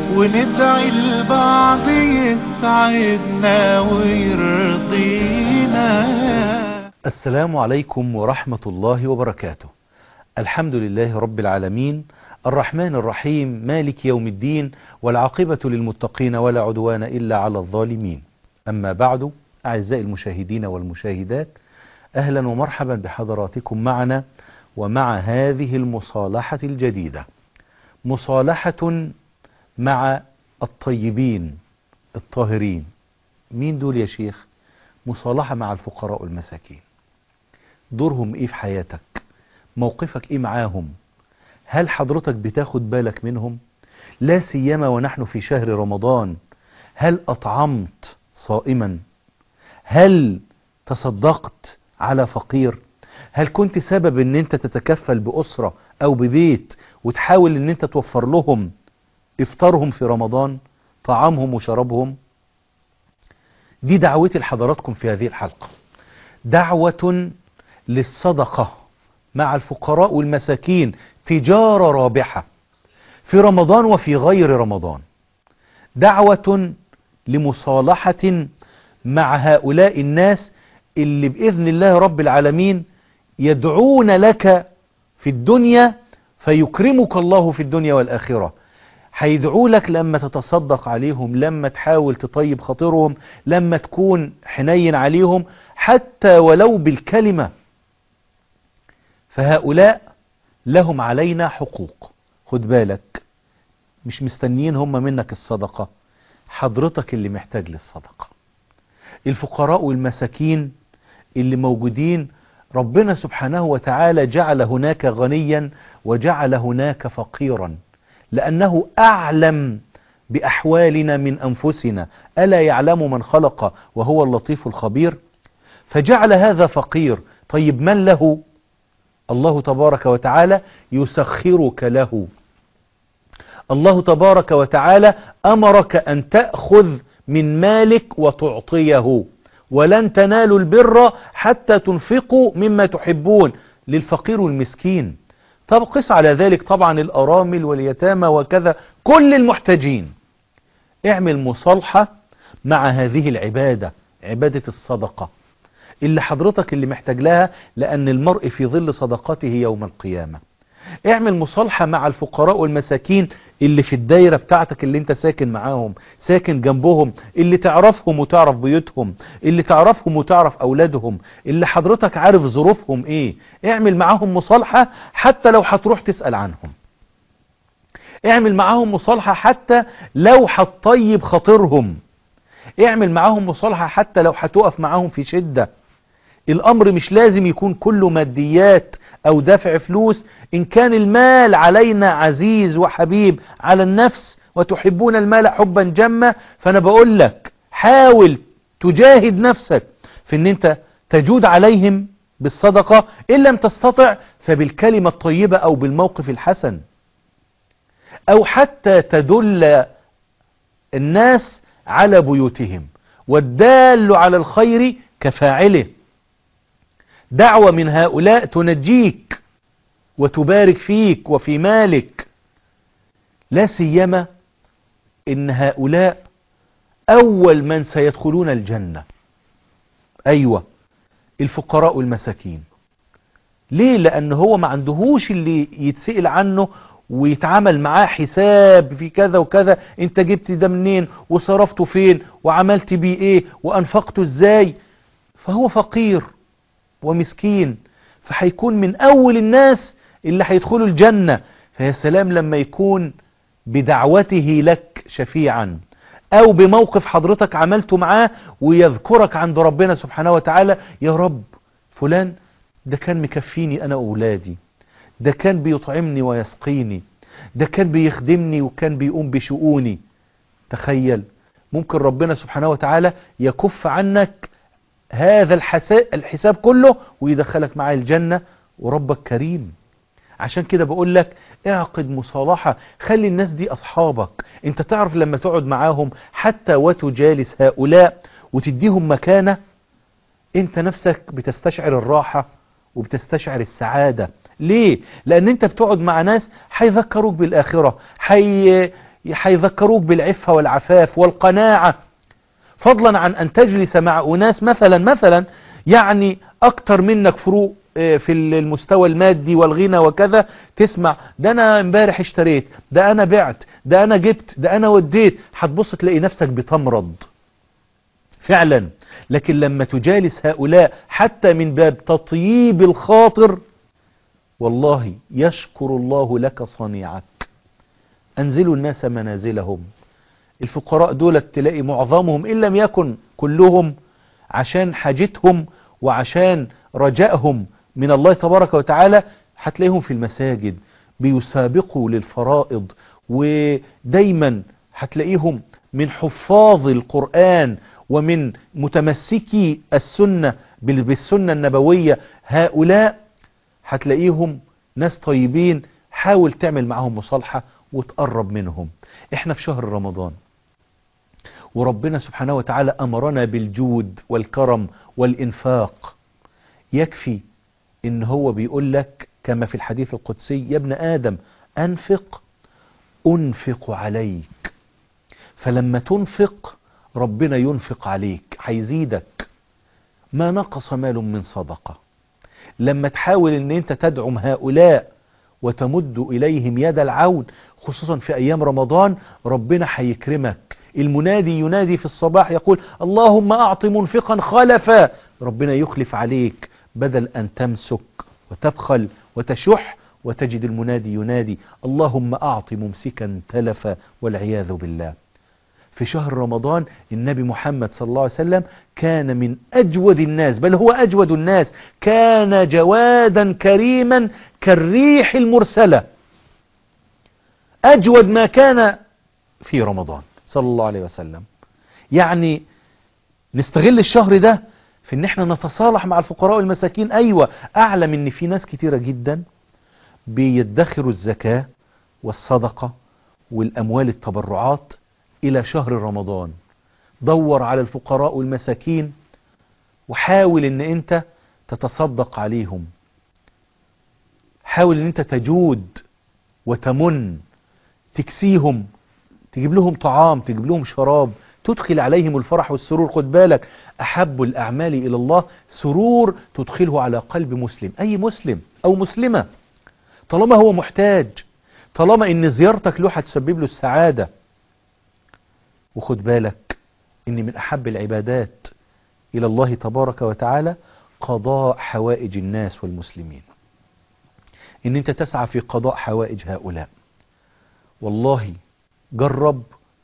وندعي البعض يسعدنا ويرضينا. السلام عليكم ورحمة الله وبركاته. الحمد لله رب العالمين، الرحمن الرحيم، مالك يوم الدين، والعاقبة للمتقين ولا عدوان إلا على الظالمين. أما بعد، أعزائي المشاهدين والمشاهدات، أهلا ومرحبا بحضراتكم معنا ومع هذه المصالحة الجديدة، مصالحة مع الطيبين الطاهرين. مين دول يا شيخ؟ مصالحة مع الفقراء والمساكين. دورهم ايه في حياتك؟ موقفك ايه معاهم؟ هل حضرتك بتاخد بالك منهم؟ لا سيما ونحن في شهر رمضان. هل أطعمت صائما؟ هل تصدقت على فقير؟ هل كنت سبب ان انت تتكفل بأسرة او ببيت وتحاول ان انت توفر لهم افطارهم في رمضان، طعامهم وشرابهم؟ دي دعوتي لحضراتكم في هذه الحلقة، دعوة للصدقة مع الفقراء والمساكين، تجارة رابحة في رمضان وفي غير رمضان، دعوة لمصالحة مع هؤلاء الناس اللي بإذن الله رب العالمين يدعون لك في الدنيا فيكرمك الله في الدنيا والآخرة. هيدعوا لك لما تتصدق عليهم، لما تحاول تطيب خاطرهم، لما تكون حنين عليهم حتى ولو بالكلمة. فهؤلاء لهم علينا حقوق. خد بالك، مش مستنيين هم منك الصدقة، حضرتك اللي محتاج للصدقة. الفقراء والمساكين اللي موجودين، ربنا سبحانه وتعالى جعل هناك غنيا وجعل هناك فقيرا، لأنه أعلم بأحوالنا من أنفسنا. ألا يعلم من خلق وهو اللطيف الخبير؟ فجعل هذا فقير. طيب من له؟ الله تبارك وتعالى يسخرك له. الله تبارك وتعالى أمرك أن تأخذ من مالك وتعطيه، ولن تنالوا البر حتى تنفقوا مما تحبون للفقير والمسكين. طب قس على ذلك طبعا الأرامل واليتامى وكذا، كل المحتاجين. اعمل مصالحة مع هذه العبادة، عبادة الصدقة اللي حضرتك اللي محتاج لها، لأن المرء في ظل صدقته يوم القيامة. اعمل مصالحة مع الفقراء والمساكين اللي في الدايرة بتاعتك، اللي انت ساكن معاهم، ساكن جنبهم، اللي تعرفهم وتعرف بيوتهم، اللي تعرفهم وتعرف أولادهم، اللي حضرتك عارف ظروفهم ايه. اعمل معاهم مصالحة حتى لو هتروح تسأل عنهم. اعمل معاهم مصالحة حتى لو هتطيب خاطرهم. اعمل معاهم مصالحة حتى لو هتقف معاهم في شدة. الأمر مش لازم يكون كله ماديات أو دافع فلوس. إن كان المال علينا عزيز وحبيب على النفس وتحبون المال حبا جما، فأنا بقول لك حاول تجاهد نفسك في أن أنت تجود عليهم بالصدقة. إن لم تستطع فبالكلمة الطيبة أو بالموقف الحسن، أو حتى تدل الناس على بيوتهم، والدال على الخير كفاعله. دعوة من هؤلاء تنجيك وتبارك فيك وفي مالك، لا سيما إن هؤلاء أول من سيدخلون الجنة. أيوة، الفقراء والمساكين. ليه؟ لأن هو ما عندهوش اللي يتسئل عنه ويتعامل معاه حساب في كذا وكذا، انت جبت ده منين وصرفته فين وعملت بيه ايه وانفقته ازاي. فهو فقير ومسكين، فهيكون من أول الناس اللي هيدخلوا الجنة. فيا سلام لما يكون بدعوته لك شفيعا، أو بموقف حضرتك عملته معاه ويذكرك عند ربنا سبحانه وتعالى: يا رب فلان ده كان مكفيني أنا وأولادي، ده كان بيطعمني ويسقيني، ده كان بيخدمني وكان بيقوم بشؤوني. تخيل، ممكن ربنا سبحانه وتعالى يكف عنك هذا الحساب كله ويدخلك معاه الجنة، وربك كريم. عشان كده بقول لك اعقد مصالحة، خلي الناس دي أصحابك. انت تعرف لما تقعد معاهم حتى وتجالس هؤلاء وتديهم مكانة، انت نفسك بتستشعر الراحة وبتستشعر السعادة. ليه؟ لأن انت بتقعد مع ناس هيذكروك بالآخرة، هيذكروك بالعفة والعفاف والقناعة، فضلا عن أن تجلس مع أناس مثلا يعني أكتر منك فروق في المستوى المادي والغنى وكذا، تسمع ده أنا امبارح اشتريت، ده أنا بعت، ده أنا جبت، ده أنا وديت، هتبص تلاقي نفسك بتمرض فعلا. لكن لما تجالس هؤلاء حتى من باب تطييب الخاطر، والله يشكر الله لك صنيعك. أنزلوا الناس منازلهم. الفقراء دول تلاقي معظمهم إن لم يكن كلهم عشان حاجتهم وعشان رجائهم من الله تبارك وتعالى هتلاقيهم في المساجد بيسابقوا للفرائض، ودايما هتلاقيهم من حفاظ القرآن ومن متمسكي السنة بالسنة النبوية. هؤلاء هتلاقيهم ناس طيبين، حاول تعمل معهم مصالحة وتقرب منهم. احنا في شهر رمضان، وربنا سبحانه وتعالى أمرنا بالجود والكرم والإنفاق. يكفي إن هو بيقول لك كما في الحديث القدسي: يا ابن آدم أنفق أنفق عليك. فلما تنفق ربنا ينفق عليك، هيزيدك. ما نقص مال من صدقة. لما تحاول ان انت تدعم هؤلاء وتمد إليهم يد العون، خصوصا في أيام رمضان، ربنا هيكرمك. المنادي ينادي في الصباح يقول: اللهم أعط منفقا خلفا. ربنا يخلف عليك، بدل أن تمسك وتبخل وتشح، وتجد المنادي ينادي: اللهم أعط ممسكا تلفا، والعياذ بالله. في شهر رمضان النبي محمد صلى الله عليه وسلم كان من أجود الناس، بل هو أجود الناس. كان جوادا كريما كالريح المرسلة، أجود ما كان في رمضان صلى الله عليه وسلم. يعني نستغل الشهر ده في ان احنا نتصالح مع الفقراء والمساكين. ايوه، اعلم ان في ناس كتيرة جدا بيدخروا الزكاة والصدقة والاموال التبرعات الى شهر رمضان. دور على الفقراء والمساكين وحاول ان انت تتصدق عليهم. حاول ان انت تجود وتمن، تكسيهم، تجيب لهم طعام، تجيب لهم شراب، تدخل عليهم الفرح والسرور. خد بالك، أحب الأعمال إلى الله سرور تدخله على قلب مسلم. أي مسلم أو مسلمة، طالما هو محتاج، طالما إن زيارتك له هتسبب له السعادة. وخد بالك إن من أحب العبادات إلى الله تبارك وتعالى قضاء حوائج الناس والمسلمين. إن أنت تسعى في قضاء حوائج هؤلاء. والله جرب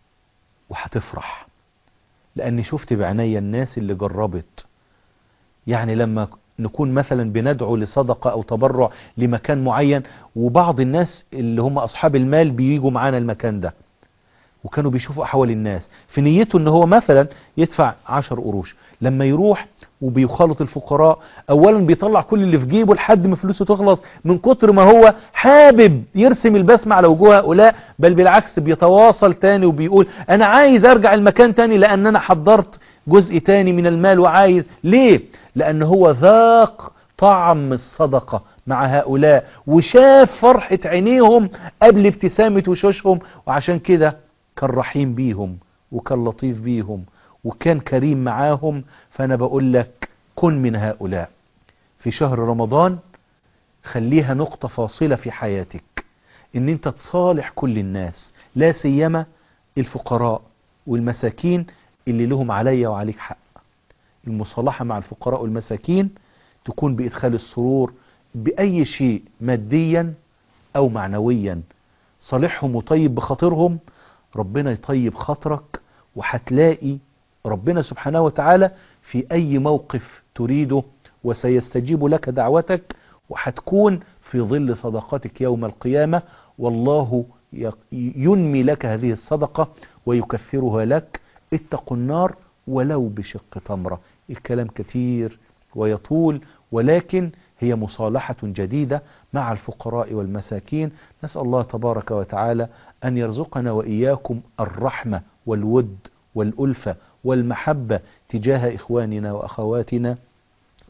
وهتفرح، لأني شفت بعناية الناس اللي جربت. يعني لما نكون مثلا بندعو لصدقة أو تبرع لمكان معين، وبعض الناس اللي هم أصحاب المال بييجوا معانا المكان ده، وكانوا بيشوفوا أحوال الناس في نيته إن هو مثلا يدفع 10 قروش. لما يروح وبيخالط الفقراء، أولا بيطلع كل اللي في جيبه لحد ما فلوسه تخلص، من كتر ما هو حابب يرسم البسمة على وجوه هؤلاء. بل بالعكس بيتواصل تاني وبيقول: أنا عايز أرجع المكان تاني، لأن أنا حضرت جزء تاني من المال وعايز. ليه؟ لأن هو ذاق طعم الصدقة مع هؤلاء، وشاف فرحة عينيهم قبل ابتسامة وشوشهم، وعشان كده كان رحيم بيهم وكان لطيف بيهم وكان كريم معاهم. فأنا بقول لك كن من هؤلاء في شهر رمضان. خليها نقطة فاصلة في حياتك، ان انت تصالح كل الناس، لا سيما الفقراء والمساكين اللي لهم عليا وعليك حق. المصالحة مع الفقراء والمساكين تكون بإدخال السرور بأي شيء ماديا أو معنويا. صالحهم وطيب بخاطرهم، ربنا يطيب خاطرك، وهتلاقي ربنا سبحانه وتعالى في أي موقف تريده وسيستجيب لك دعوتك، وهتكون في ظل صدقاتك يوم القيامة. والله ينمي لك هذه الصدقة ويكثرها لك. اتقوا النار ولو بشق تمرة. الكلام كتير ويطول، ولكن هي مصالحة جديدة مع الفقراء والمساكين. نسأل الله تبارك وتعالى أن يرزقنا وإياكم الرحمة والود والألفة والمحبة تجاه إخواننا وأخواتنا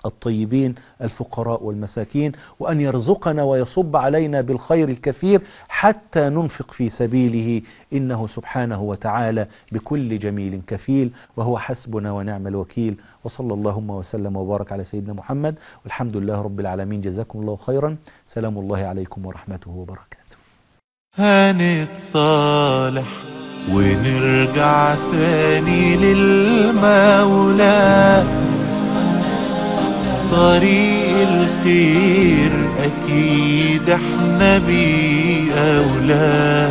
الطيبين الفقراء والمساكين، وأن يرزقنا ويصب علينا بالخير الكثير حتى ننفق في سبيله، إنه سبحانه وتعالى بكل جميل كفيل، وهو حسبنا ونعم الوكيل. وصلى اللهم وسلم وبارك على سيدنا محمد، والحمد لله رب العالمين. جزاكم الله خيرا. سلام الله عليكم ورحمته وبركاته. هنتصالح ونرجع تاني للمولى، طريق الخير أكيد احنا بيه أولى.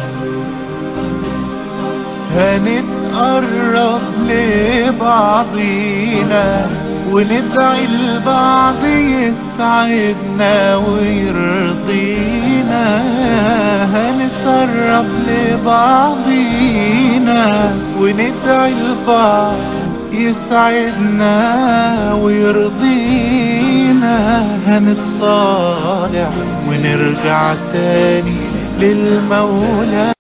هنتقرب لبعضينا وندعي لبعض يسعدنا ويرضينا. هنتقرب لبعضينا وندعي لبعض يسعدنا ويرضينا. هنتصالح ونرجع تاني للمولى.